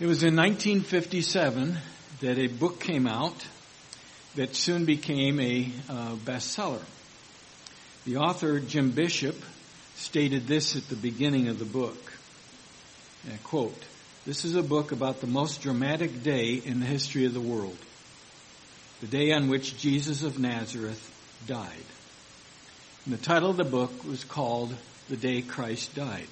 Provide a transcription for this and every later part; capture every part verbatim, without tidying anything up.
It was in nineteen fifty-seven that a book came out that soon became a uh, bestseller. The author, Jim Bishop, stated this at the beginning of the book. And I quote, "This is a book about the most dramatic day in the history of the world, the day on which Jesus of Nazareth died." And the title of the book was called "The Day Christ Died."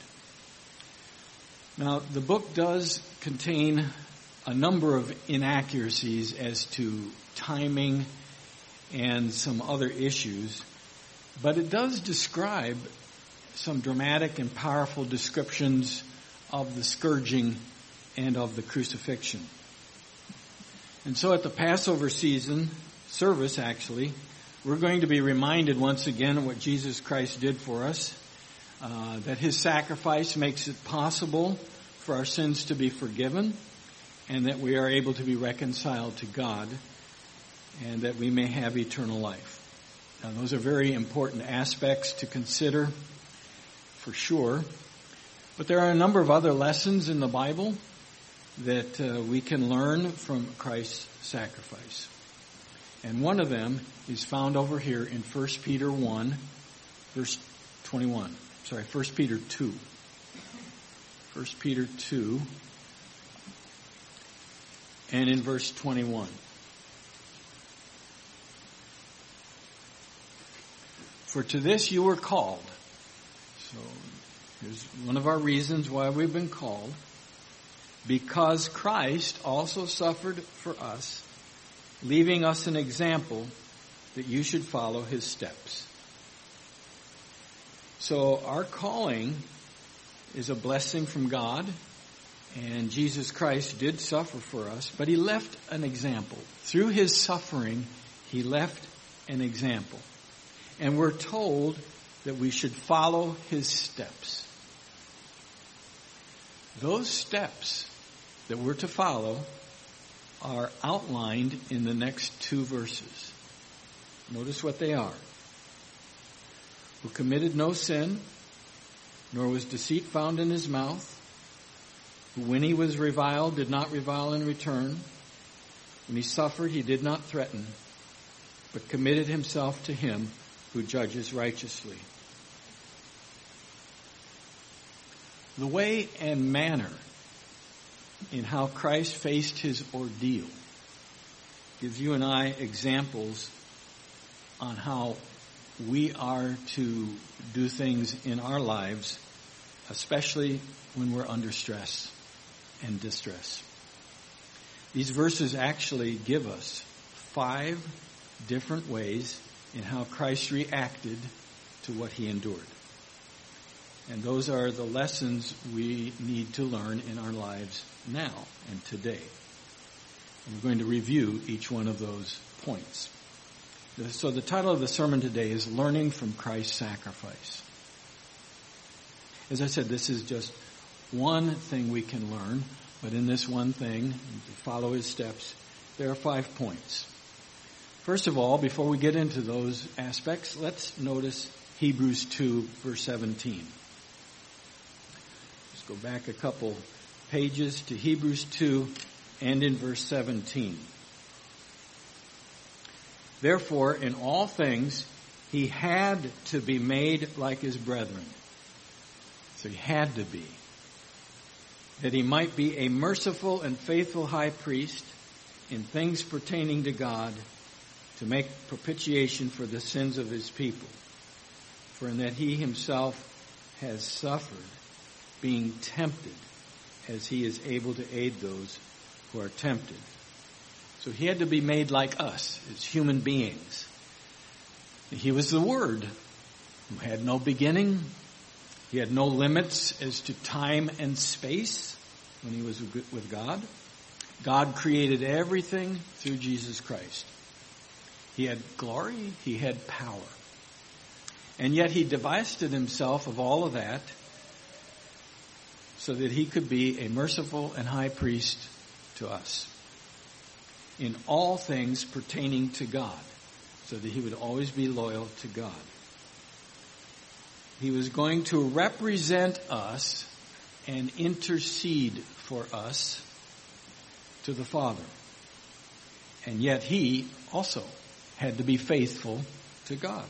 Now, the book does contain a number of inaccuracies as to timing and some other issues, but it does describe some dramatic and powerful descriptions of the scourging and of the crucifixion. And so at the Passover season service, actually, we're going to be reminded once again of what Jesus Christ did for us, uh, that his sacrifice makes it possible for our sins to be forgiven, and that we are able to be reconciled to God, and that we may have eternal life. Now, those are very important aspects to consider, for sure. But there are a number of other lessons in the Bible that uh, we can learn from Christ's sacrifice. And one of them is found over here in First Peter one, verse twenty-one. Sorry, First Peter two. First Peter two, and in verse twenty-one. "For to this you were called." So here's one of our reasons why we've been called. "Because Christ also suffered for us, leaving us an example that you should follow his steps." So our calling is a blessing from God, and Jesus Christ did suffer for us, but he left an example. Through his suffering, he left an example. And we're told that we should follow his steps. Those steps that we're to follow are outlined in the next two verses. Notice what they are. "Who committed no sin, nor was deceit found in his mouth, who when he was reviled did not revile in return, when he suffered he did not threaten, but committed himself to him who judges righteously." The way and manner in how Christ faced his ordeal gives you and I examples on how we are to do things in our lives, especially when we're under stress and distress. These verses actually give us five different ways in how Christ reacted to what he endured. And those are the lessons we need to learn in our lives now and today. And we're going to review each one of those points. So the title of the sermon today is Learning from Christ's Sacrifice. As I said, this is just one thing we can learn, but in this one thing, to follow his steps, there are five points. First of all, before we get into those aspects, let's notice Hebrews two, verse seventeen. Let's go back a couple pages to Hebrews two and in verse seventeen. "Therefore, in all things, he had to be made like his brethren." So he had to be. "That he might be a merciful and faithful high priest in things pertaining to God, to make propitiation for the sins of his people. For in that he himself has suffered, being tempted, as he is able to aid those who are tempted." So he had to be made like us as human beings. He was the Word who had no beginning. He had no limits as to time and space when he was with God. God created everything through Jesus Christ. He had glory. He had power. And yet he divested himself of all of that so that he could be a merciful and high priest to us in all things pertaining to God, so that he would always be loyal to God. He was going to represent us and intercede for us to the Father. And yet he also had to be faithful to God.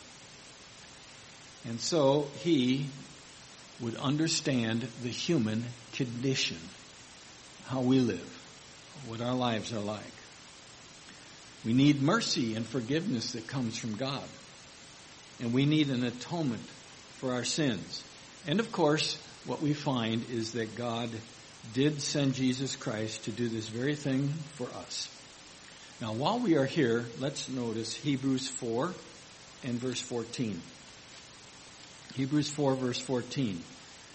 And so he would understand the human condition, how we live, what our lives are like. We need mercy and forgiveness that comes from God. And we need an atonement for our sins. And of course, what we find is that God did send Jesus Christ to do this very thing for us. Now, while we are here, let's notice Hebrews four and verse fourteen. Hebrews four, verse fourteen.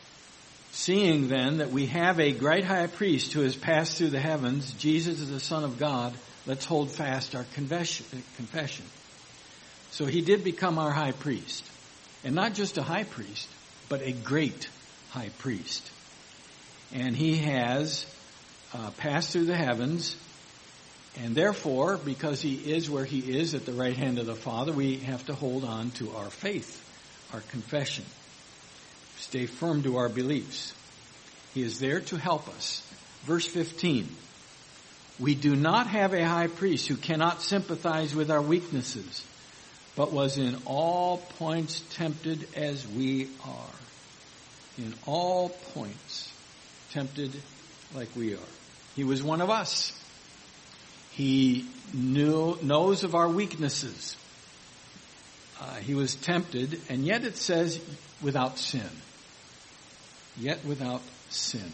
Seeing then that we have a great high priest who has passed through the heavens, Jesus is the Son of God, let's hold fast our confession. So he did become our high priest. And not just a high priest, but a great high priest. And he has uh, passed through the heavens. And therefore, because he is where he is at the right hand of the Father, we have to hold on to our faith, our confession. Stay firm to our beliefs. He is there to help us. Verse fifteen. We do not have a high priest who cannot sympathize with our weaknesses, but was in all points tempted as we are. In all points tempted like we are. He was one of us. He knew, knows of our weaknesses. Uh, he was tempted, and yet it says without sin. Yet without sin.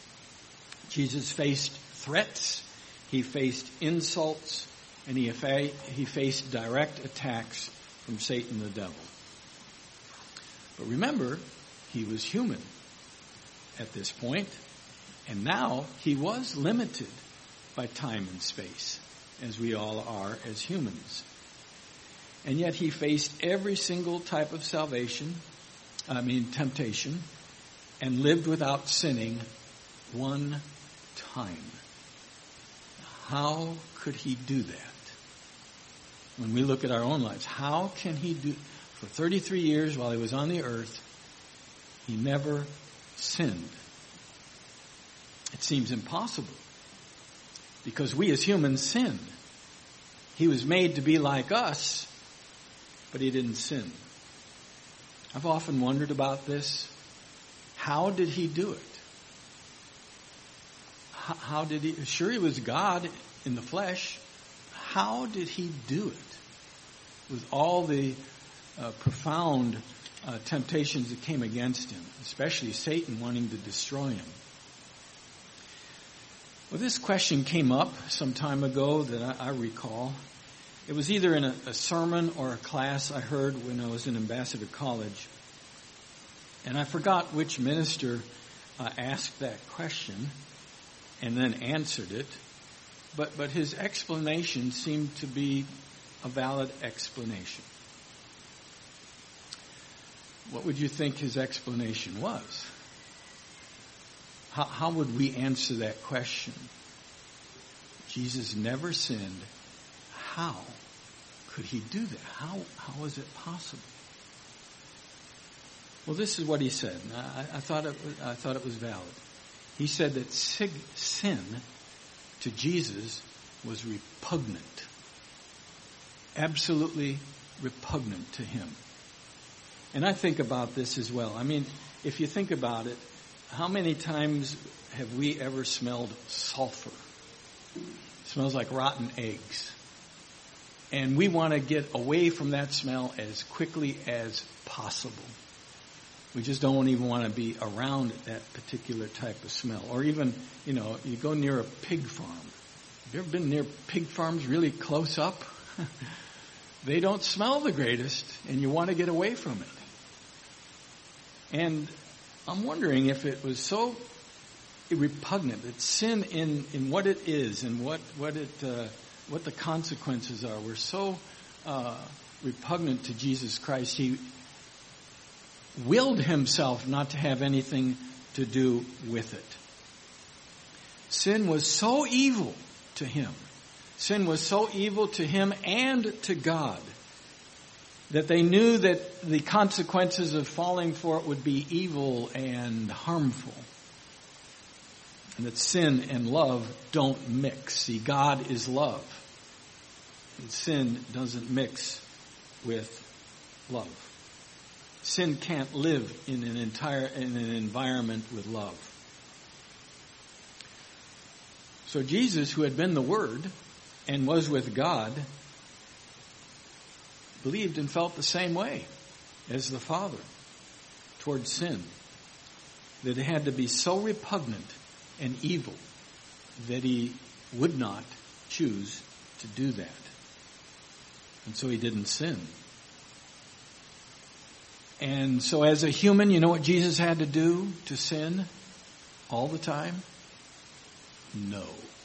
Jesus faced threats. He faced insults. And he, he faced direct attacks from Satan the devil. But remember, he was human at this point, and now he was limited by time and space, as we all are as humans. And yet he faced every single type of salvation, I mean temptation, and lived without sinning one time. How could he do that? When we look at our own lives, how can he do, for thirty-three years while he was on the earth, he never sinned? It seems impossible, because we as humans sin. He was made to be like us, but he didn't sin. I've often wondered about this. How did he do it? How, how did he, sure he was God in the flesh. How did he do it with all the uh, profound uh, temptations that came against him, especially Satan wanting to destroy him? Well, this question came up some time ago that I, I recall. It was either in a, a sermon or a class I heard when I was in Ambassador College. And I forgot which minister uh, asked that question and then answered it. But, but his explanation seemed to be a valid explanation. What would you think his explanation was? How, how would we answer that question? Jesus never sinned. How could he do that? How, how is it possible? Well, this is what he said. I, I thought it, I thought it was valid. He said that sig, sin to Jesus was repugnant. Absolutely repugnant to him. And I think about this as well. I mean, if you think about it, how many times have we ever smelled sulfur? It smells like rotten eggs. And we want to get away from that smell as quickly as possible. We just don't even want to be around that particular type of smell. Or even, you know, you go near a pig farm. Have you ever been near pig farms really close up? They don't smell the greatest, and you want to get away from it. And I'm wondering if it was so repugnant, that sin in, in what it is and what what it uh, what the consequences are were so uh, repugnant to Jesus Christ. He willed himself not to have anything to do with it. Sin was so evil to him. Sin was so evil to him and to God that they knew that the consequences of falling for it would be evil and harmful. and that sin and love don't mix. See, God is love, and sin doesn't mix with love. Sin can't live in an entire in an environment with love. So Jesus, who had been the Word and was with God, believed and felt the same way as the Father towards sin, that it had to be so repugnant and evil that he would not choose to do that. And so he didn't sin. And so as a human, you know what Jesus had to do to sin all the time? No,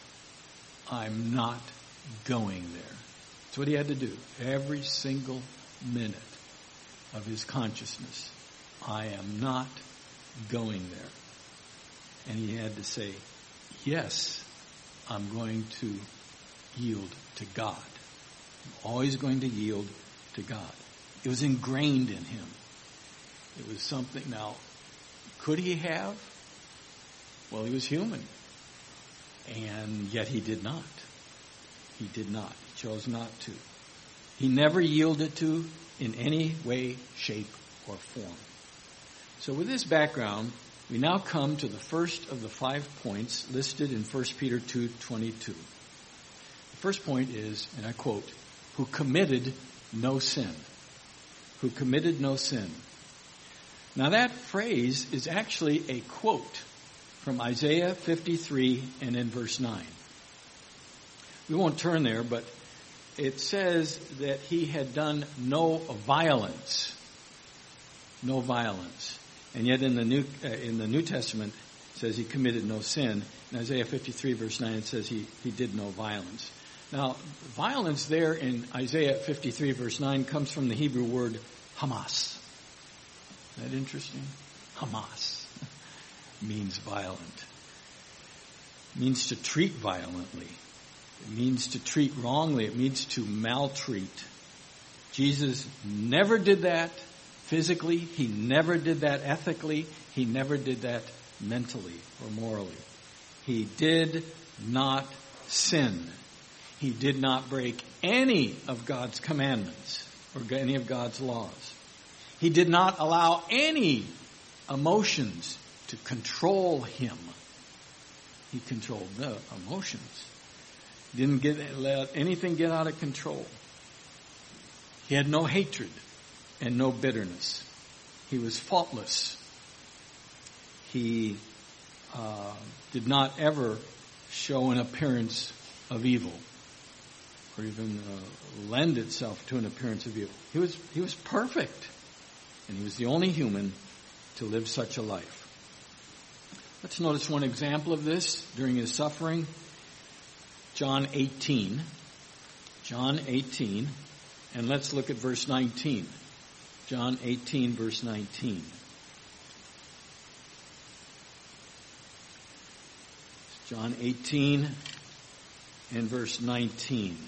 I'm not going there. That's what he had to do. Every single minute of his consciousness. I am not going there. And he had to say, yes, I'm going to yield to God. I'm always going to yield to God. It was ingrained in him. It was something. Now, could he have? Well, he was human. And yet he did not. He did not. He chose not to. He never yielded to in any way, shape, or form. So with this background, we now come to the first of the five points listed in First Peter two twenty-two. The first point is, and I quote, who committed no sin. Who committed no sin. Now that phrase is actually a quote from Isaiah fifty-three and in verse nine. We won't turn there, but it says that he had done no violence. No violence. And yet in the New uh, in the New Testament it says he committed no sin. In Isaiah fifty-three verse nine it says he, he did no violence. Now, violence there in Isaiah fifty-three verse nine comes from the Hebrew word Hamas. Isn't that interesting? Hamas means violent. It means to treat violently. It means to treat wrongly. It means to maltreat. Jesus never did that physically. He never did that ethically. He never did that mentally or morally. He did not sin. He did not break any of God's commandments or any of God's laws. He did not allow any emotions to control him. He controlled the emotions. Didn't get let anything get out of control. He had no hatred and no bitterness. He was faultless. He uh, did not ever show an appearance of evil, or even uh, lend itself to an appearance of evil. He was he was perfect, and he was the only human to live such a life. Let's notice one example of this during his suffering. John eighteen. John eighteen. And let's look at verse nineteen. John eighteen, verse nineteen. John eighteen and verse nineteen.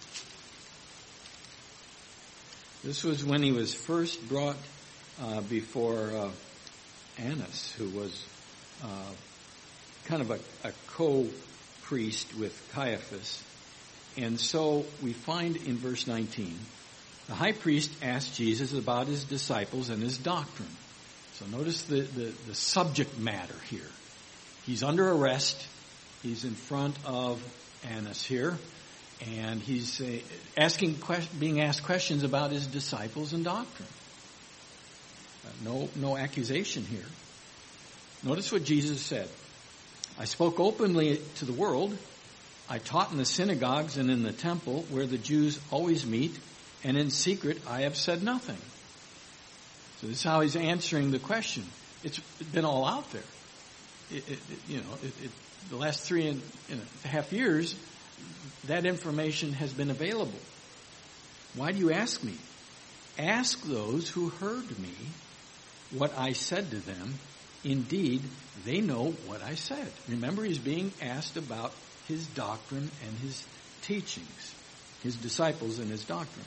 This was when he was first brought uh, before uh, Annas, who was uh, kind of a, a co-priest with Caiaphas. And so we find in verse nineteen, the high priest asked Jesus about his disciples and his doctrine. So notice the, the, the subject matter here. He's under arrest. He's in front of Annas here. And he's uh, asking, being asked questions about his disciples and doctrine. Uh, no, no accusation here. Notice what Jesus said. I spoke openly to the world. I taught in the synagogues and in the temple where the Jews always meet, and in secret I have said nothing. So this is how he's answering the question. It's been all out there. It, it, it, you know, it, it, the last three and, and a half years, that information has been available. Why do you ask me? Ask those who heard me what I said to them. Indeed, they know what I said. Remember, he's being asked about his doctrine and his teachings, his disciples and his doctrine.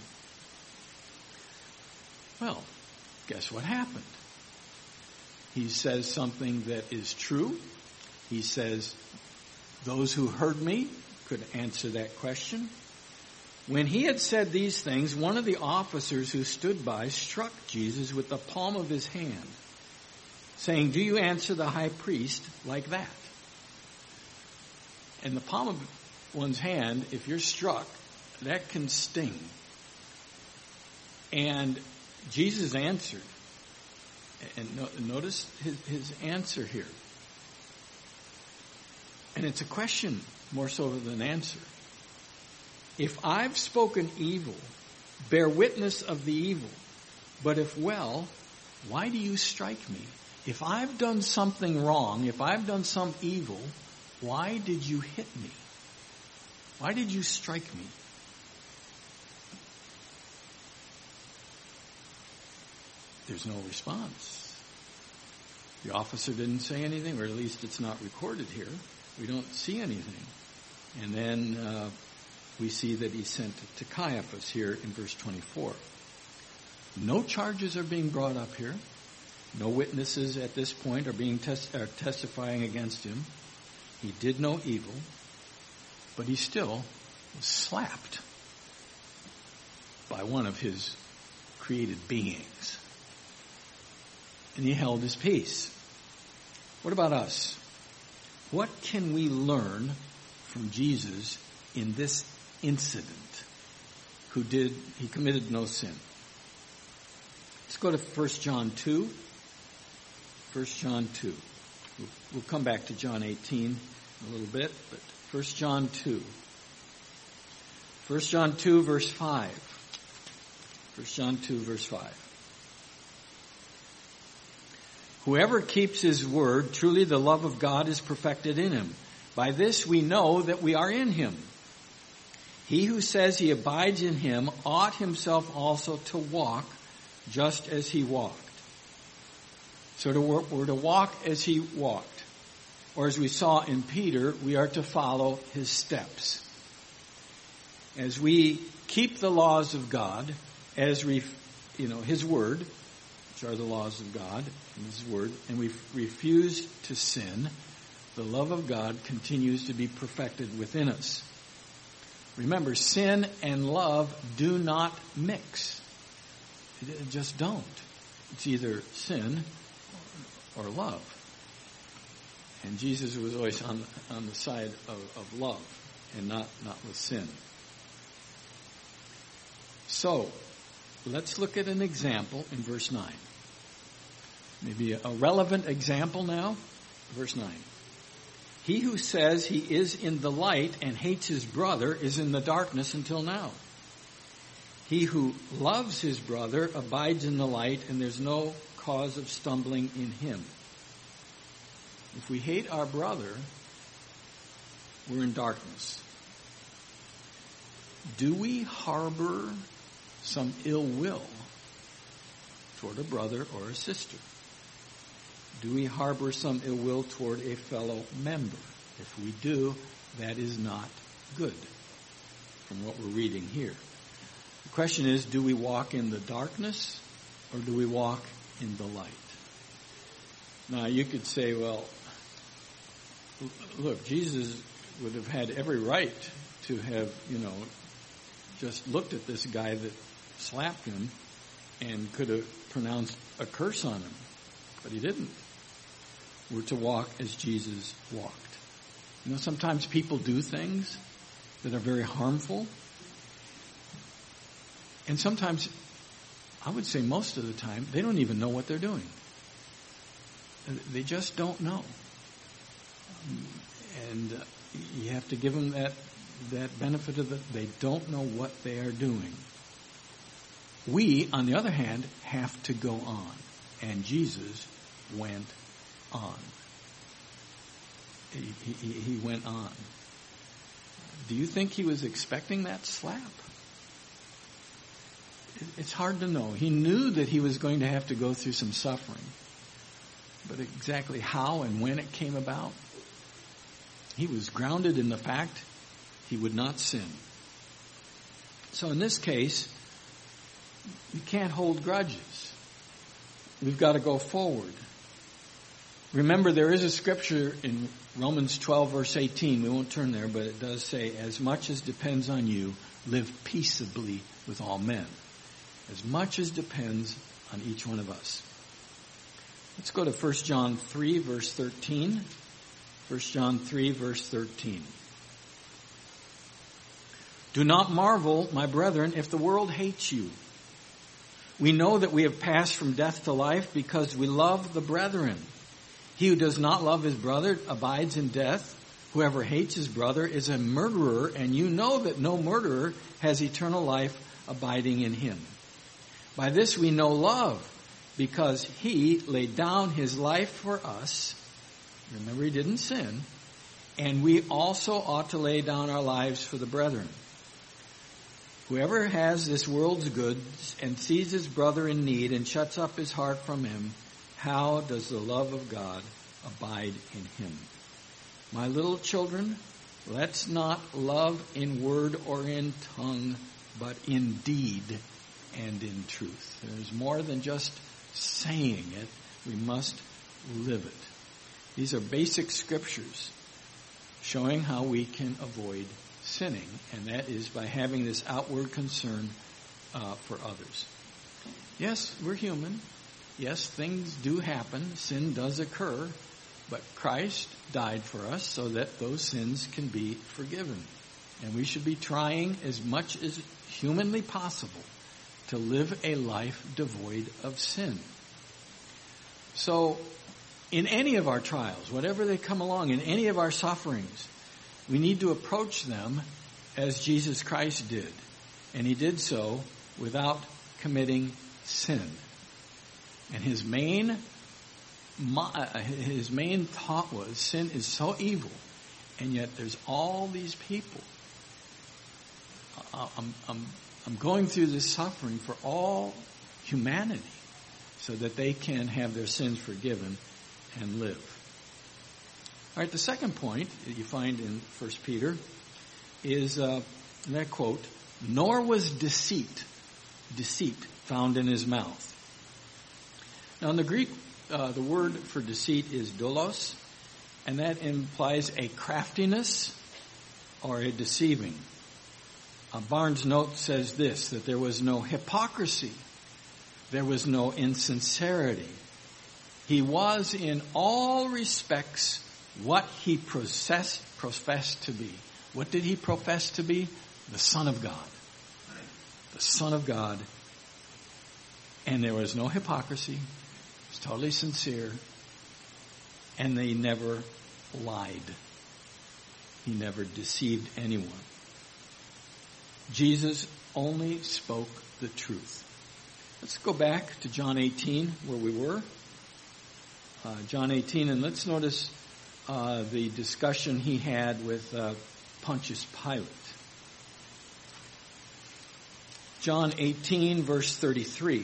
Well, guess what happened? He says something that is true, He says, those who heard me could answer that question. When he had said these things, one of the officers who stood by struck Jesus with the palm of his hand, saying, do you answer the high priest like that? And the palm of one's hand, if you're struck, that can sting. And Jesus answered. And no, notice his, his answer here. And it's a question more so than an answer. If I've spoken evil, bear witness of the evil. But if well, why do you strike me? If I've done something wrong, if I've done some evil, why did you hit me? Why did you strike me? There's no response. The officer didn't say anything, or at least it's not recorded here. We don't see anything. And then uh, we see that he's sent to Caiaphas here in verse twenty-four. No charges are being brought up here. No witnesses at this point are being tes- are testifying against him. He did no evil, but he still was slapped by one of his created beings. And he held his peace. What about us? What can we learn from Jesus in this incident? Who did, he committed no sin. Let's go to First John two. First John two. We'll, we'll come back to John eighteen in a little bit, but First John two. First John two, verse five. First John two, verse five. Whoever keeps his word, truly the love of God is perfected in him. By this we know that we are in him. He who says he abides in him ought himself also to walk just as he walked. So to, we're to walk as he walked. Or as we saw in Peter, we are to follow his steps. As we keep the laws of God, as we, you know, his word, which are the laws of God and his word, and we refuse to sin, the love of God continues to be perfected within us. Remember, sin and love do not mix. It just don't. It's either sin or love. And Jesus was always on, on the side of, of love and not, not with sin. So, let's look at an example in verse nine. Maybe a relevant example now. Verse nine. He who says he is in the light and hates his brother is in the darkness until now. He who loves his brother abides in the light, and there's no cause of stumbling in him. If we hate our brother, we're in darkness. Do we harbor some ill will toward a brother or a sister? Do we harbor some ill will toward a fellow member? If we do, that is not good from what we're reading here. The question is, do we walk in the darkness or do we walk in the light? Now, you could say, well, look, Jesus would have had every right to have, you know, just looked at this guy that slapped him and could have pronounced a curse on him, but he didn't. We're to walk as Jesus walked. You know, sometimes people do things that are very harmful. And sometimes, I would say most of the time, they don't even know what they're doing. They just don't know. And uh, you have to give them that, that benefit of it. They don't know what they are doing. We, on the other hand, have to go on. And Jesus went on. He, he, he went on. Do you think he was expecting that slap? It's hard to know. He knew that he was going to have to go through some suffering. But exactly how and when it came about, he was grounded in the fact he would not sin. So in this case, you can't hold grudges. We've got to go forward. Remember, there is a scripture in Romans twelve, verse eighteen. We won't turn there, but it does say, as much as depends on you, live peaceably with all men. As much as depends on each one of us. Let's go to First John three, verse thirteen. First John three, verse thirteen. Do not marvel, my brethren, if the world hates you. We know that we have passed from death to life because we love the brethren. He who does not love his brother abides in death. Whoever hates his brother is a murderer, and you know that no murderer has eternal life abiding in him. By this we know love, because he laid down his life for us. Remember, he didn't sin. And we also ought to lay down our lives for the brethren. Whoever has this world's goods and sees his brother in need and shuts up his heart from him, how does the love of God abide in him? My little children, let's not love in word or in tongue, but in deed and in truth. There's more than just saying it. We must live it. These are basic scriptures showing how we can avoid sinning, and that is by having this outward concern uh, for others. Yes, we're human. Yes, things do happen. Sin does occur. But Christ died for us so that those sins can be forgiven. And we should be trying as much as humanly possible to live a life devoid of sin. So, in any of our trials, whatever they come along, in any of our sufferings, we need to approach them as Jesus Christ did. And he did so without committing sin. And his main his main thought was, sin is so evil, and yet there's all these people. I'm, I'm, I'm going through this suffering for all humanity so that they can have their sins forgiven and live. All right, the second point that you find in First Peter is uh, that quote, nor was deceit, deceit found in his mouth. Now in the Greek, uh, the word for deceit is doulos, and that implies a craftiness or a deceiving. Uh, Barnes' note says this, that there was no hypocrisy, there was no insincerity. He was in all respects what he professed, professed to be. What did he profess to be? The Son of God. The Son of God. And there was no hypocrisy. He was totally sincere. And they never lied. He never deceived anyone. Jesus only spoke the truth. Let's go back to John eighteen, where we were. Uh, John eighteen, and let's notice uh, the discussion he had with uh, Pontius Pilate. John eighteen, verse thirty-three.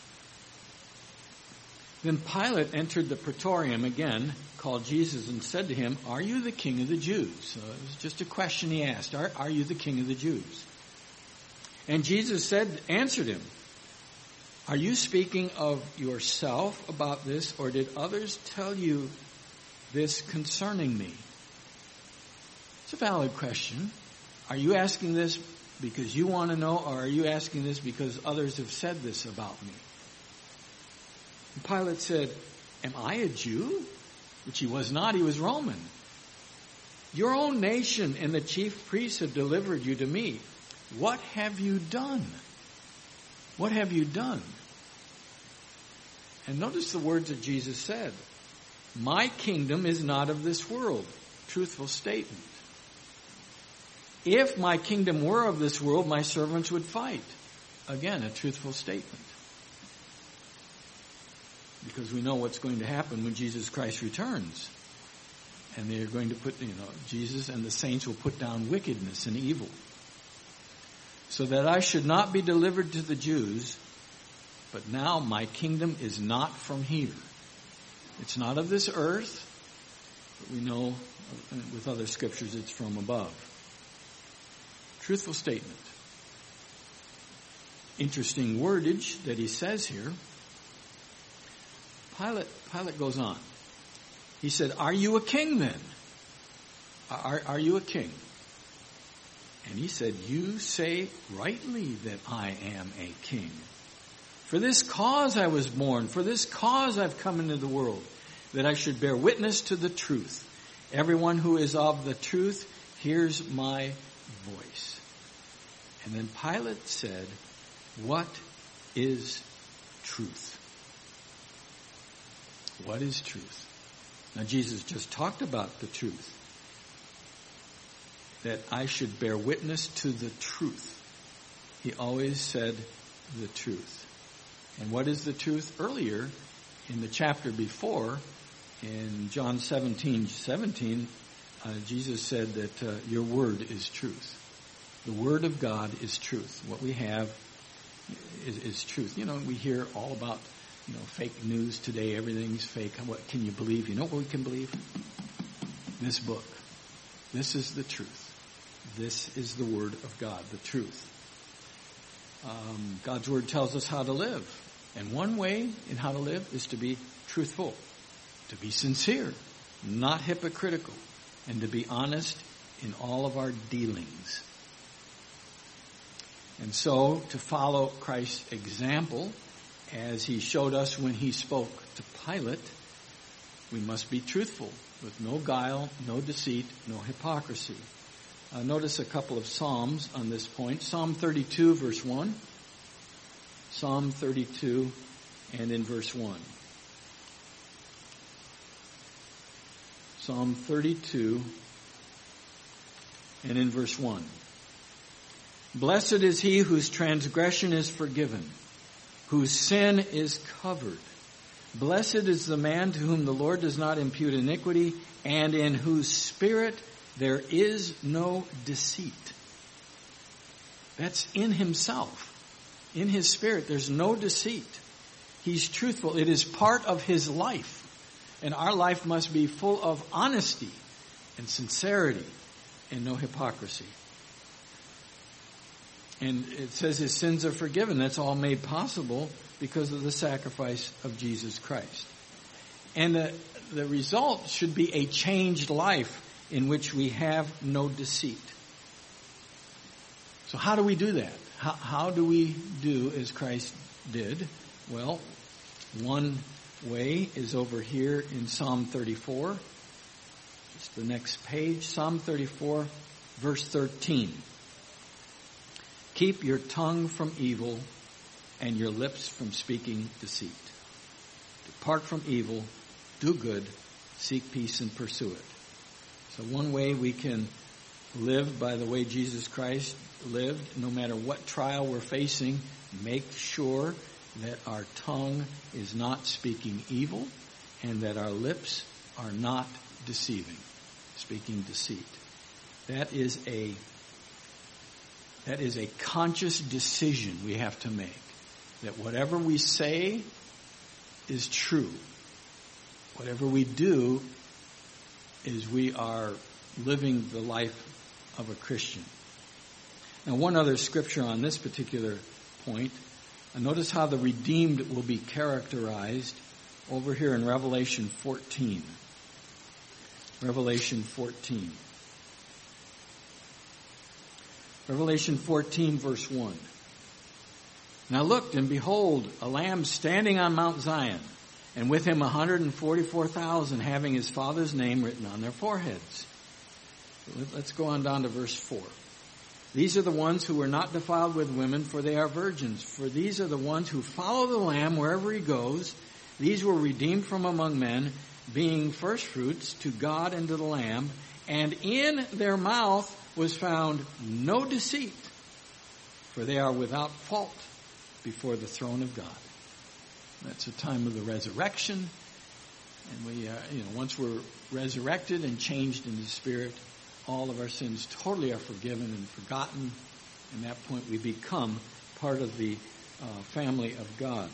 Then Pilate entered the praetorium again, called Jesus, and said to him, "Are you the king of the Jews?" So it was just a question he asked. Are, are you the king of the Jews? And Jesus said, answered him, "Are you speaking of yourself about this, or did others tell you this concerning me?" It's a valid question. Are you asking this because you want to know, or are you asking this because others have said this about me? And Pilate said, "Am I a Jew?" Which he was not, he was Roman. "Your own nation and the chief priests have delivered you to me. What have you done?" What have you done? And notice the words that Jesus said. "My kingdom is not of this world." Truthful statement. "If my kingdom were of this world, my servants would fight." Again, a truthful statement. Because we know what's going to happen when Jesus Christ returns. And they're going to put, you know, Jesus and the saints will put down wickedness and evil. "So that I should not be delivered to the Jews, but now my kingdom is not from here." It's not of this earth, but we know with other scriptures it's from above. Truthful statement. Interesting wordage that he says here. Pilate, Pilate goes on. He said, are you a king then? Are, are you a king? And he said, you say rightly that I am a king. For this cause I was born, for this cause I've come into the world, that I should bear witness to the truth. Everyone who is of the truth hears my voice. And then Pilate said, what is truth? What is truth? Now Jesus just talked about the truth. That I should bear witness to the truth. He always said the truth. And what is the truth? Earlier, in the chapter before, in John seventeen seventeen, uh, Jesus said that uh, your word is truth. The word of God is truth. What we have is, is truth. You know, we hear all about, you know, fake news today. Everything's fake. What can you believe? You know what we can believe? This book. This is the truth. This is the word of God, the truth. Um, God's word tells us how to live. And one way in how to live is to be truthful, to be sincere, not hypocritical, and to be honest in all of our dealings. And so, to follow Christ's example, as he showed us when he spoke to Pilate, we must be truthful, with no guile, no deceit, no hypocrisy. Uh, notice a couple of Psalms on this point. Psalm thirty-two, verse one. Psalm thirty-two, and in verse one. Psalm thirty-two, and in verse one. Blessed is he whose transgression is forgiven, whose sin is covered. Blessed is the man to whom the Lord does not impute iniquity, and in whose spirit there is no deceit. That's in himself. In his spirit, there's no deceit. He's truthful. It is part of his life. And our life must be full of honesty and sincerity and no hypocrisy. And it says his sins are forgiven. That's all made possible because of the sacrifice of Jesus Christ. And the, the result should be a changed life in which we have no deceit. So how do we do that? How, how do we do as Christ did? Well, one way is over here in Psalm thirty-four. Just the next page. Psalm thirty-four, verse thirteen. Keep your tongue from evil and your lips from speaking deceit. Depart from evil, do good, seek peace and pursue it. So one way we can live by the way Jesus Christ lived, no matter what trial we're facing, make sure that our tongue is not speaking evil and that our lips are not deceiving, speaking deceit. That is a that is a conscious decision we have to make, that whatever we say is true. Whatever we do is we are living the life of a Christian. Now, one other scripture on this particular point. Notice how the redeemed will be characterized over here in Revelation fourteen. Revelation fourteen. Revelation fourteen, verse one. Now looked, and behold, a lamb standing on Mount Zion, and with him one hundred forty-four thousand, having his Father's name written on their foreheads. Let's go on down to verse four. These are the ones who were not defiled with women, for they are virgins. For these are the ones who follow the Lamb wherever he goes. These were redeemed from among men, being firstfruits to God and to the Lamb. And in their mouth was found no deceit, for they are without fault before the throne of God. That's the time of the resurrection. And we, uh, you know, once we're resurrected and changed in the Spirit, all of our sins totally are forgiven and forgotten. And at that point we become part of the uh, family of God.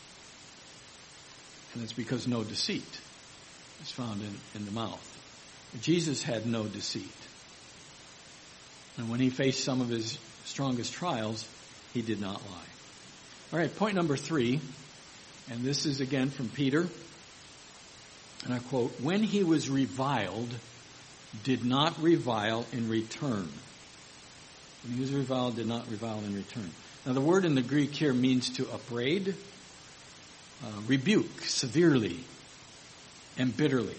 And it's because no deceit is found in, in the mouth. Jesus had no deceit. And when he faced some of his strongest trials, he did not lie. All right, point number three. And this is again from Peter. and I quote, "When he was reviled, did not revile in return." When he was reviled, did not revile in return. Now the word in the Greek here means to upbraid, uh, rebuke severely and bitterly,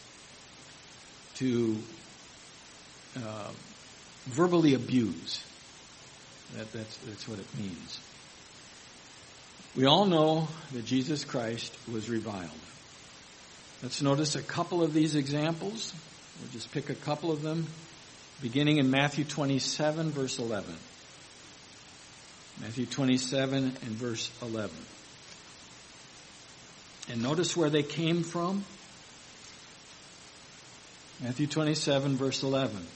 to uh, verbally abuse. That, that's, that's what it means. We all know that Jesus Christ was reviled. Let's notice a couple of these examples. We'll just pick a couple of them, beginning in Matthew twenty-seven, verse eleven. Matthew twenty-seven and verse eleven. And notice where they came from. Matthew twenty-seven, verse eleven.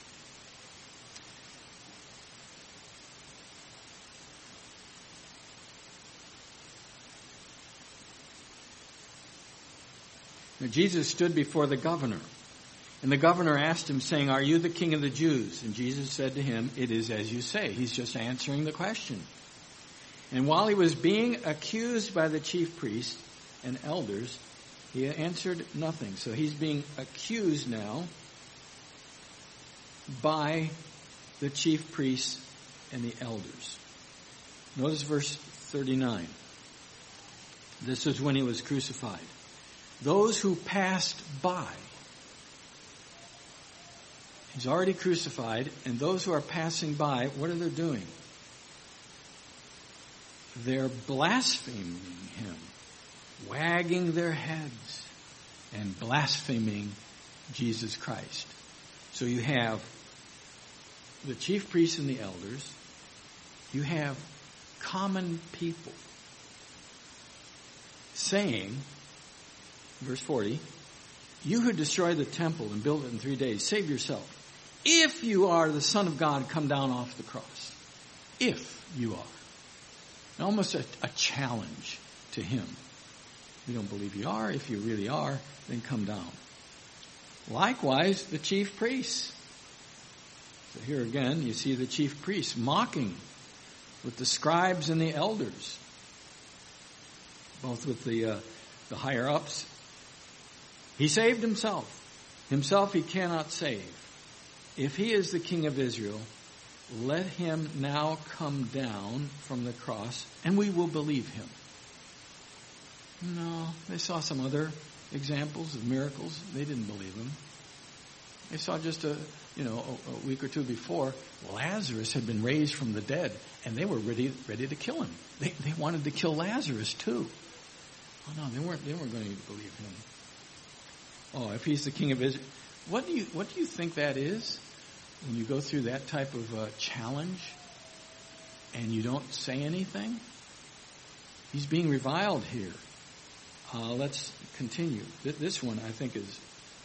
Now, Jesus stood before the governor, and the governor asked him, saying, "Are you the king of the Jews?" And Jesus said to him, "It is as you say." He's just answering the question. And while he was being accused by the chief priests and elders, he answered nothing. So he's being accused now by the chief priests and the elders. Notice verse thirty-nine. This was when he was crucified. Those who passed by. He's already crucified, and those who are passing by, what are they doing? They're blaspheming him, wagging their heads, and blaspheming Jesus Christ. So you have the chief priests and the elders. You have common people saying, verse forty, "You who destroy the temple and build it in three days, save yourself. If you are the Son of God, come down off the cross." If you are. Almost a, a challenge to him. We don't believe you are. If you really are, then come down. Likewise, the chief priests. So here again, you see the chief priests mocking with the scribes and the elders, both with the uh, the higher ups. He saved himself. Himself he cannot save. If he is the king of Israel, let him now come down from the cross, and we will believe him. No, they saw some other examples of miracles. They didn't believe him. They saw just a, you know, a, a week or two before, Lazarus had been raised from the dead, and they were ready, ready to kill him. They, they wanted to kill Lazarus too. Oh no, they weren't. They weren't going to believe him. Oh, if he's the king of Israel, what do you what do you think that is? When you go through that type of uh, challenge, and you don't say anything, he's being reviled here. Uh, let's continue. This one, I think, is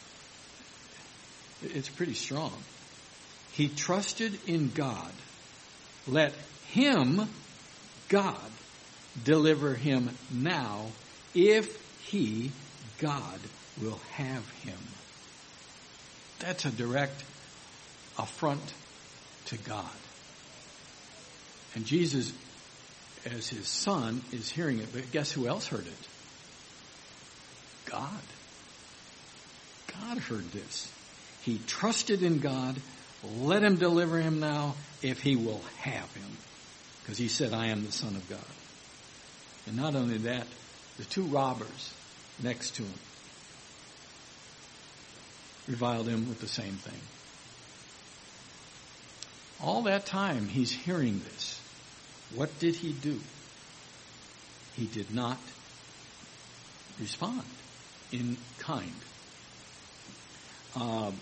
it's pretty strong. He trusted in God. Let him, God, deliver him now, if he, God, will have him. That's a direct affront to God. And Jesus, as his son, is hearing it. But guess who else heard it? God. God heard this. He trusted in God. Let him deliver him now if he will have him. Because he said, "I am the Son of God." And not only that, the two robbers next to him reviled him with the same thing. All that time he's hearing this. What did he do? He did not respond in kind. Uh,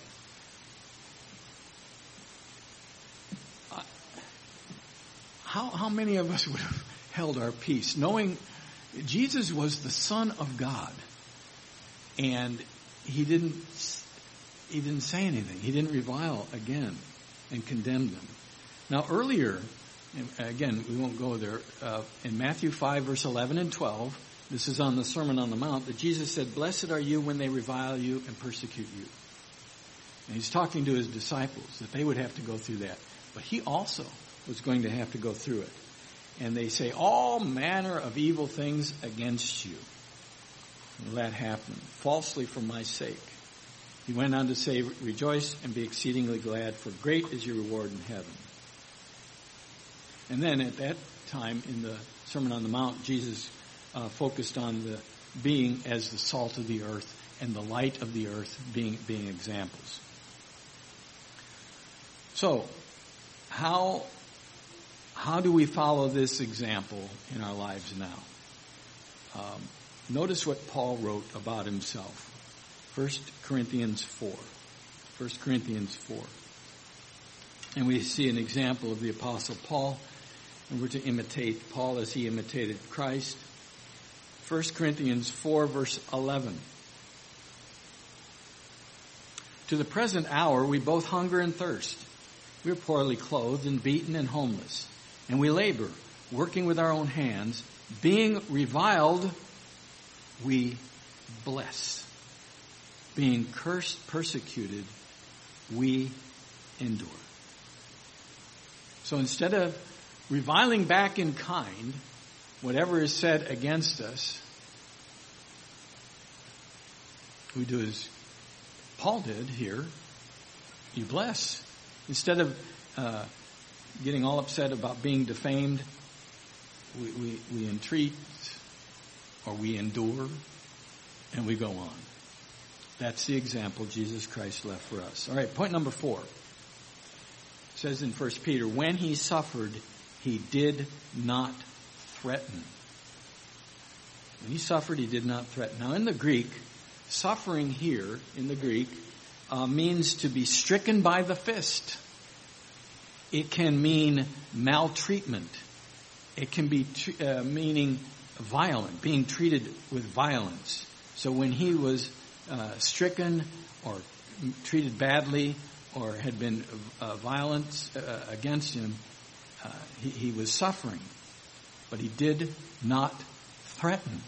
how, how many of us would have held our peace knowing Jesus was the Son of God, and he didn't he didn't say anything. He didn't revile again and condemn them. Now earlier, again, we won't go there, uh, in Matthew five, verse eleven and twelve, this is on the Sermon on the Mount, that Jesus said, "Blessed are you when they revile you and persecute you." And he's talking to his disciples that they would have to go through that. But he also was going to have to go through it. And they say all manner of evil things against you. And that happened falsely for my sake. He went on to say, rejoice and be exceedingly glad, for great is your reward in heaven. And then at that time in the Sermon on the Mount, Jesus uh, focused on the being as the salt of the earth and the light of the earth being being examples. So, how how do we follow this example in our lives now? Um, notice what Paul wrote about himself. First Corinthians four. First Corinthians four. And we see an example of the Apostle Paul, and we're to imitate Paul as he imitated Christ. First Corinthians four, verse eleven. To the present hour we both hunger and thirst. We are poorly clothed and beaten and homeless. And we labor, working with our own hands. Being reviled, we bless. Being cursed, persecuted, we endure. So instead of reviling back in kind, whatever is said against us, we do as Paul did here. You bless. Instead of uh, getting all upset about being defamed, we, we, we entreat or we endure and we go on. That's the example Jesus Christ left for us. All right, point number four. It says in First Peter, when he suffered, he did not threaten. When he suffered, he did not threaten. Now in the Greek, suffering here in the Greek uh, means to be stricken by the fist. It can mean maltreatment. It can be uh, meaning violent, being treated with violence. So when he was uh, stricken or treated badly or had been uh, violence uh, against him, uh, he, he was suffering. But he did not threaten.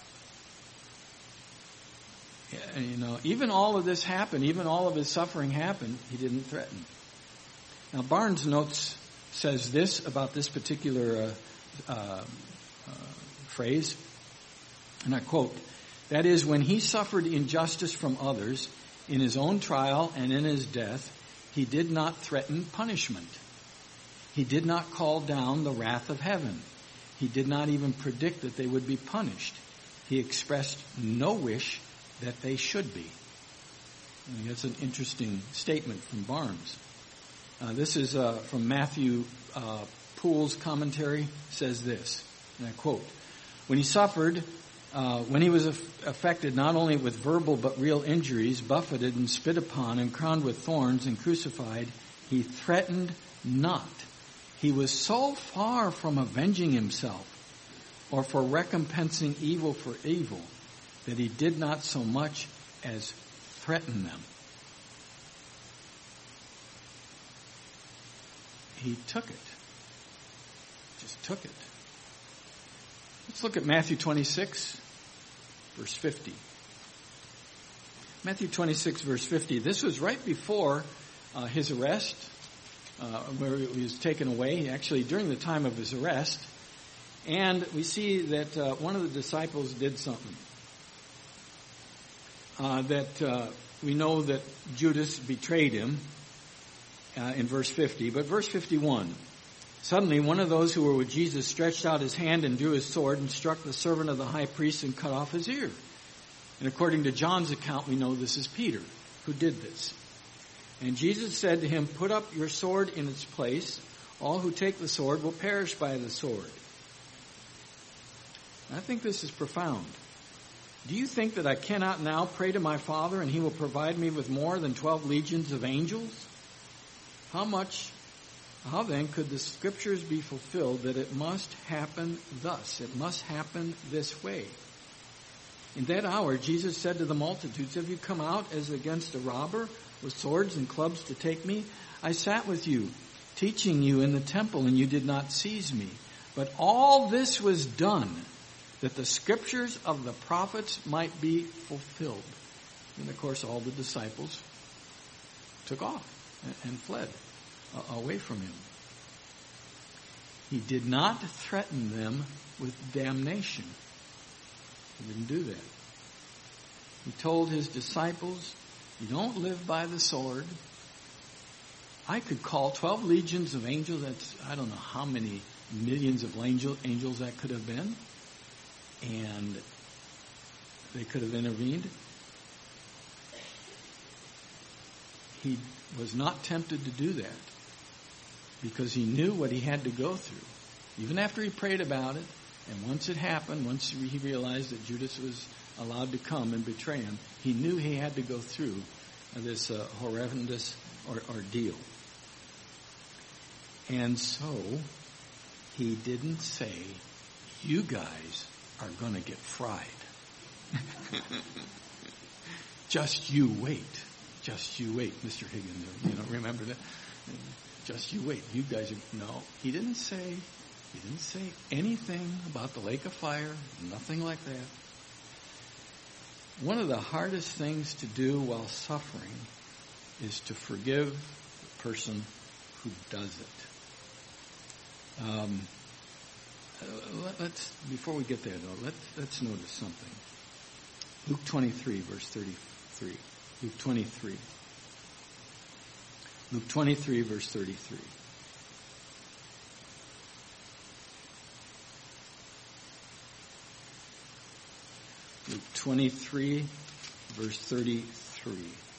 You know, even all of this happened, even all of his suffering happened, he didn't threaten. Now, Barnes Notes says this about this particular uh, uh, uh, phrase, and I quote, that is, when he suffered injustice from others in his own trial and in his death, he did not threaten punishment. He did not call down the wrath of heaven. He did not even predict that they would be punished. He expressed no wish that they should be. I mean, that's an interesting statement from Barnes. Uh, this is uh, from Matthew uh, Poole's commentary, says this, and I quote, when he suffered, uh, when he was aff- affected not only with verbal but real injuries, buffeted and spit upon and crowned with thorns and crucified, he threatened not. He was so far from avenging himself or for recompensing evil for evil that he did not so much as threaten them. He took it. Just took it. Let's look at Matthew twenty-six, verse fifty. Matthew twenty-six, verse fifty. This was right before uh, his arrest, uh, where he was taken away, actually during the time of his arrest. And we see that uh, one of the disciples did something. Uh, that uh, we know that Judas betrayed him uh, in verse fifty. But verse fifty-one, suddenly one of those who were with Jesus stretched out his hand and drew his sword and struck the servant of the high priest and cut off his ear. And according to John's account, we know this is Peter who did this. And Jesus said to him, put up your sword in its place. All who take the sword will perish by the sword. I think this is profound. Do you think that I cannot now pray to my Father and he will provide me with more than twelve legions of angels? How much, how then could the scriptures be fulfilled that it must happen thus? It must happen this way. In that hour, Jesus said to the multitudes, have you come out as against a robber with swords and clubs to take me? I sat with you, teaching you in the temple, and you did not seize me. But all this was done that the scriptures of the prophets might be fulfilled. And of course, all the disciples took off and fled away from him. He did not threaten them with damnation. He didn't do that. He told his disciples, you don't live by the sword. I could call twelve legions of angels. That's, I don't know how many millions of angel, angels that could have been. And they could have intervened. He was not tempted to do that because he knew what he had to go through. Even after he prayed about it, and once it happened, once he realized that Judas was allowed to come and betray him, he knew he had to go through this uh, horrendous or- ordeal. And so, he didn't say, you guys are going to get fried. Just you wait. Just you wait, Mister Higgins. You know, remember that? Just you wait. You guys are, no. He didn't say, he didn't say anything about the lake of fire, nothing like that. One of the hardest things to do while suffering is to forgive the person who does it. Um, let's, before we get there though, let's, let's notice something. Luke twenty-three, verse thirty-three. Luke twenty-three. Luke twenty-three, verse thirty-three. Luke twenty-three, verse thirty-three.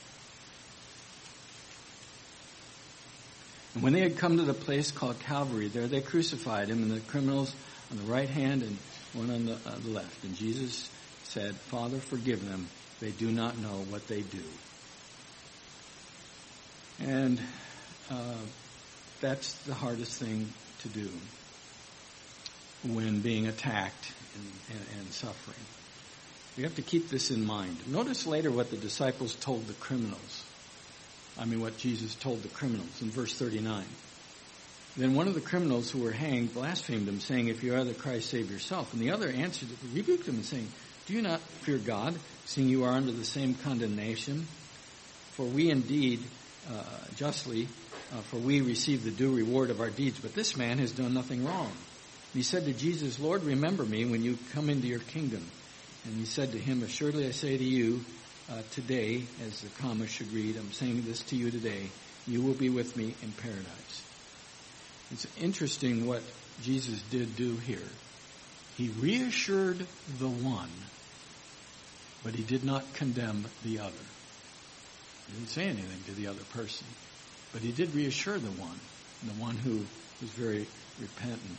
And when they had come to the place called Calvary, there they crucified him, and the criminals on the right hand and one on the, uh, the left. And Jesus said, Father, forgive them. They do not know what they do. And uh, that's the hardest thing to do when being attacked and, and, and suffering. We have to keep this in mind. Notice later what the disciples told the criminals. I mean, what Jesus told the criminals in verse thirty-nine. Then one of the criminals who were hanged blasphemed him, saying, if you are the Christ, save yourself. And the other answered, rebuked him, and saying, do you not fear God, seeing you are under the same condemnation? For we indeed uh, justly, uh, for we receive the due reward of our deeds, but this man has done nothing wrong. And he said to Jesus, Lord, remember me when you come into your kingdom. And he said to him, assuredly I say to you, uh, today, as the comma should read, I'm saying this to you today, you will be with me in paradise. It's interesting what Jesus did do here. He reassured the one, but he did not condemn the other. He didn't say anything to the other person, but he did reassure the one, the one who was very repentant.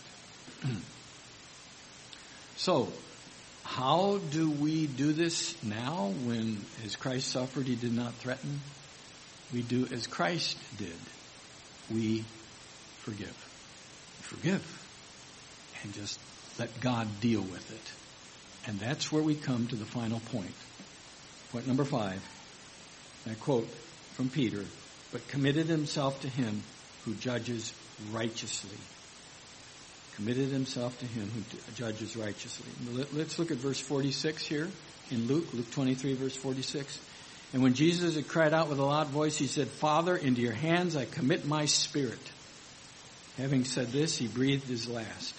So, how do we do this now when, as Christ suffered, he did not threaten? We do as Christ did. We forgive. Forgive. And just let God deal with it. And that's where we come to the final point. Point number five. I quote from Peter, but committed himself to him who judges righteously. Committed himself to him who judges righteously. Let's look at verse forty-six here in Luke, Luke twenty-three, verse forty-six. And when Jesus had cried out with a loud voice, he said, Father, into your hands I commit my spirit. Having said this, he breathed his last.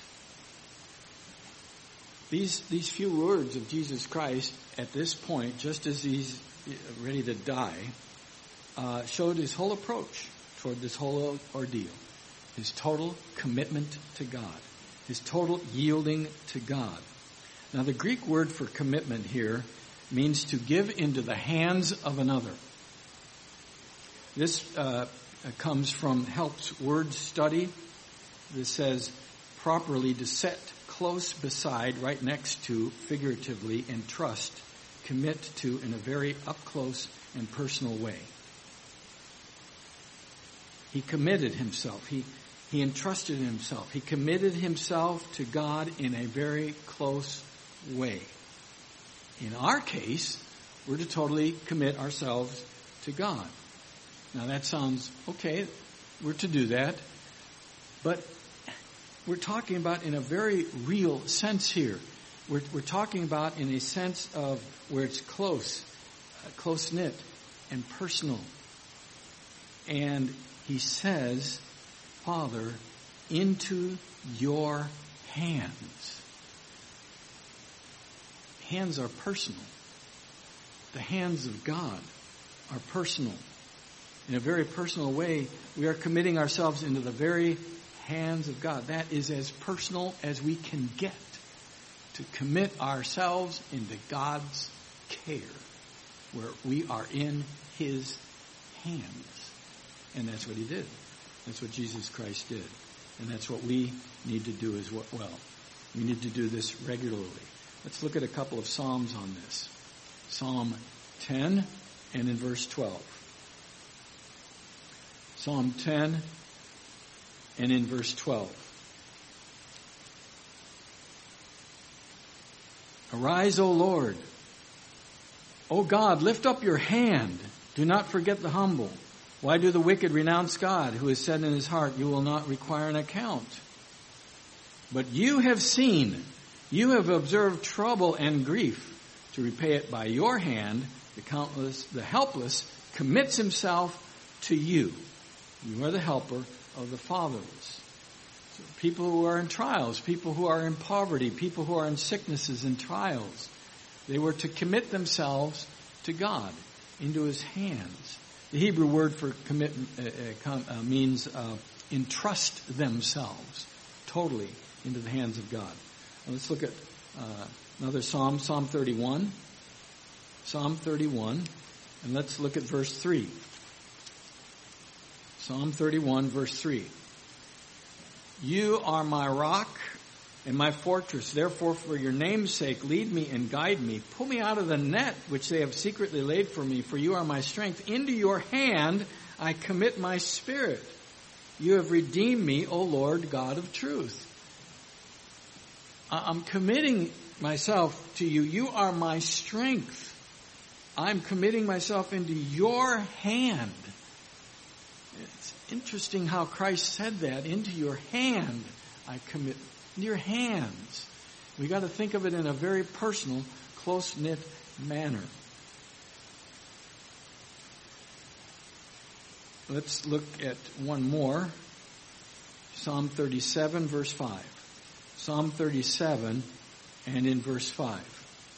These, these few words of Jesus Christ at this point, just as he's ready to die, uh, showed his whole approach toward this whole ordeal. His total commitment to God. His total yielding to God. Now the Greek word for commitment here means to give into the hands of another. This uh, comes from Help's word study. This says properly to set close beside, right next to, figuratively, and trust, commit to in a very up close and personal way. He committed himself. He He entrusted himself. He committed himself to God in a very close way. In our case, we're to totally commit ourselves to God. Now that sounds okay. We're to do that. But we're talking about in a very real sense here. We're, we're talking about in a sense of where it's close, uh, close-knit and personal. And he says, Father, into your hands. Hands are personal. The hands of God are personal. In a very personal way, we are committing ourselves into the very hands of God. That is as personal as we can get, to commit ourselves into God's care, where we are in His hands. And that's what He did. That's what Jesus Christ did. And that's what we need to do as well. We need to do this regularly. Let's look at a couple of Psalms on this. Psalm ten and in verse twelve. Psalm ten and in verse twelve. Arise, O Lord. O God, lift up your hand. Do not forget the humble. Why do the wicked renounce God, who has said in his heart, you will not require an account? But you have seen, you have observed trouble and grief. To repay it by your hand, the countless, the helpless commits himself to you. You are the helper of the fatherless. So people who are in trials, people who are in poverty, people who are in sicknesses and trials, they were to commit themselves to God, into His hands. The Hebrew word for commit uh, uh, means uh, entrust themselves totally into the hands of God. Now let's look at uh, another Psalm, Psalm thirty-one. Psalm thirty-one, and let's look at verse three. Psalm thirty-one, verse three. You are my rock and my fortress. Therefore, for your name's sake, lead me and guide me. Pull me out of the net which they have secretly laid for me, for you are my strength. Into your hand I commit my spirit. You have redeemed me, O Lord, God of truth. I'm committing myself to you. You are my strength. I'm committing myself into your hand. It's interesting how Christ said that. Into your hand I commit. Into your hands. We got to think of it in a very personal, close-knit manner. Let's look at one more. Psalm thirty-seven, verse five. Psalm thirty-seven and in verse five.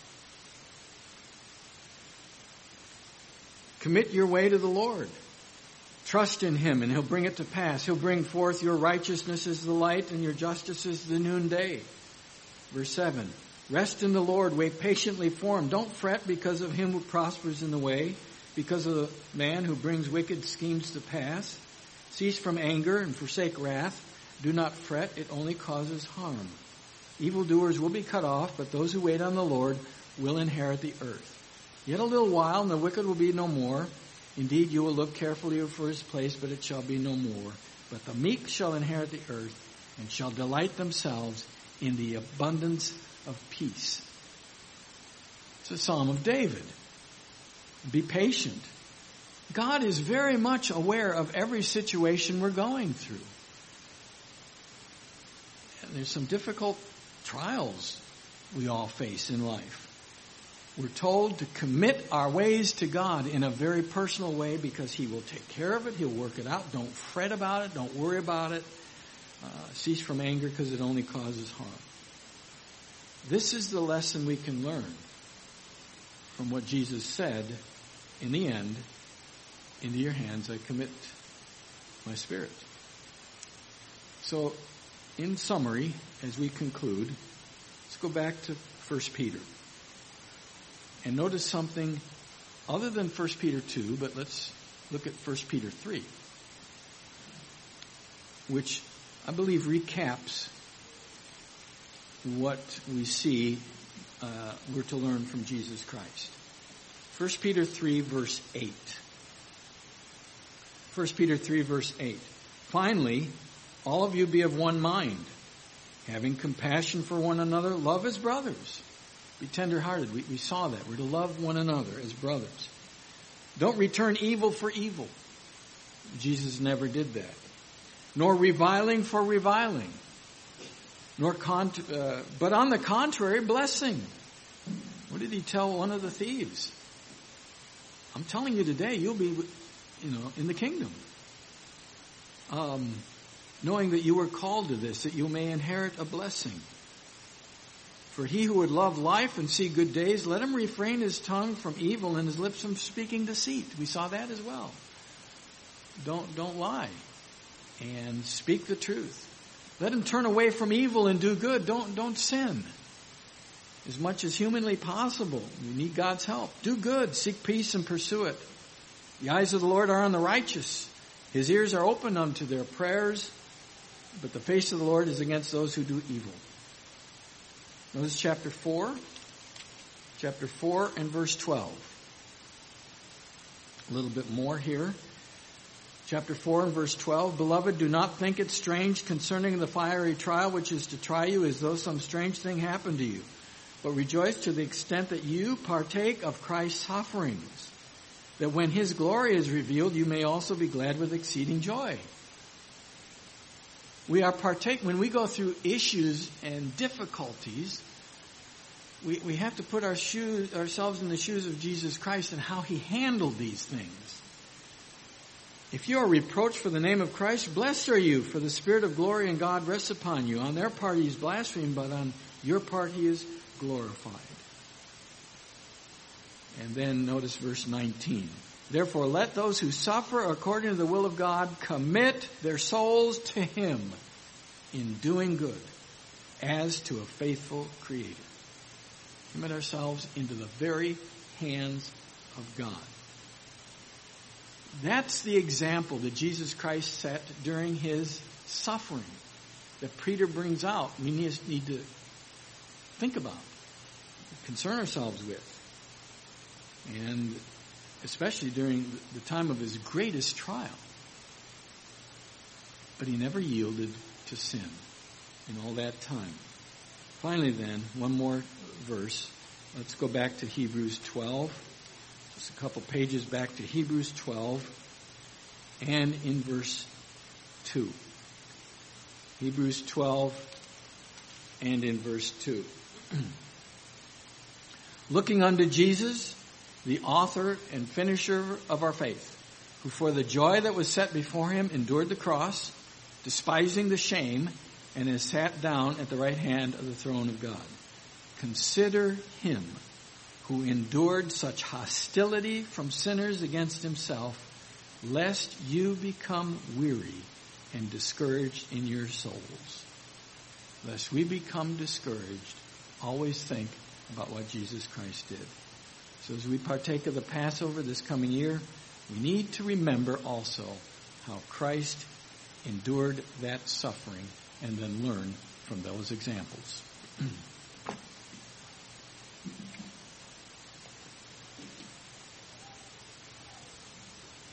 Commit your way to the Lord. Trust in Him and He'll bring it to pass. He'll bring forth your righteousness as the light and your justice as the noonday. Verse seven. Rest in the Lord. Wait patiently for Him. Don't fret because of him who prospers in the way, because of the man who brings wicked schemes to pass. Cease from anger and forsake wrath. Do not fret. It only causes harm. Evildoers will be cut off, but those who wait on the Lord will inherit the earth. Yet a little while, and the wicked will be no more. Indeed, you will look carefully for his place, but it shall be no more. But the meek shall inherit the earth, and shall delight themselves in the abundance of peace. It's a Psalm of David. Be patient. God is very much aware of every situation we're going through. And there's some difficult trials we all face in life. We're told to commit our ways to God in a very personal way because He will take care of it. He'll work it out. Don't fret about it. Don't worry about it. Uh, cease from anger because it only causes harm. This is the lesson we can learn from what Jesus said in the end. Into your hands I commit my spirit. So, in summary, as we conclude, let's go back to First Peter. And notice something other than First Peter two, but let's look at First Peter three, which I believe recaps what we see uh, we're to learn from Jesus Christ. First Peter three, verse eight. First Peter three, verse eight. Finally, all of you be of one mind, having compassion for one another, love as brothers. Be tender-hearted. We, we saw that. We're to love one another as brothers. Don't return evil for evil. Jesus never did that. Nor reviling for reviling. Nor con- uh, but on the contrary, blessing. What did He tell one of the thieves? I'm telling you today, you'll be, you know, in the kingdom. Um, knowing that you were called to this, that you may inherit a blessing. For he who would love life and see good days, let him refrain his tongue from evil and his lips from speaking deceit. We saw that as well. Don't, don't lie and speak the truth. Let him turn away from evil and do good. Don't, don't sin. As much as humanly possible. We need God's help. Do good. Seek peace and pursue it. The eyes of the Lord are on the righteous. His ears are open unto their prayers. But the face of the Lord is against those who do evil. Notice chapter four. Chapter four and verse twelve. A little bit more here. Chapter four and verse twelve. Beloved, do not think it strange concerning the fiery trial which is to try you as though some strange thing happened to you. But rejoice to the extent that you partake of Christ's sufferings, that when his glory is revealed, you may also be glad with exceeding joy. We are partake when we go through issues and difficulties. We we have to put our shoes ourselves in the shoes of Jesus Christ and how he handled these things. If you are reproached for the name of Christ, blessed are you, for the Spirit of glory and God rests upon you. On their part he is blasphemed, but on your part he is glorified. And then notice verse nineteen. Therefore let those who suffer according to the will of God commit their souls to him in doing good as to a faithful Creator. Commit ourselves into the very hands of God. That's the example that Jesus Christ set during his suffering that Peter brings out. We need to think about, concern ourselves with. And especially during the time of his greatest trial. But he never yielded to sin in all that time. Finally then, one more verse. Let's go back to Hebrews twelve. Just a couple pages back to Hebrews twelve and in verse two. Hebrews twelve and in verse two. Looking unto Jesus, the author and finisher of our faith, who for the joy that was set before him endured the cross, despising the shame, and has sat down at the right hand of the throne of God. Consider him who endured such hostility from sinners against himself, lest you become weary and discouraged in your souls. Lest we become discouraged, always think about what Jesus Christ did. So as we partake of the Passover this coming year, we need to remember also how Christ endured that suffering and then learn from those examples.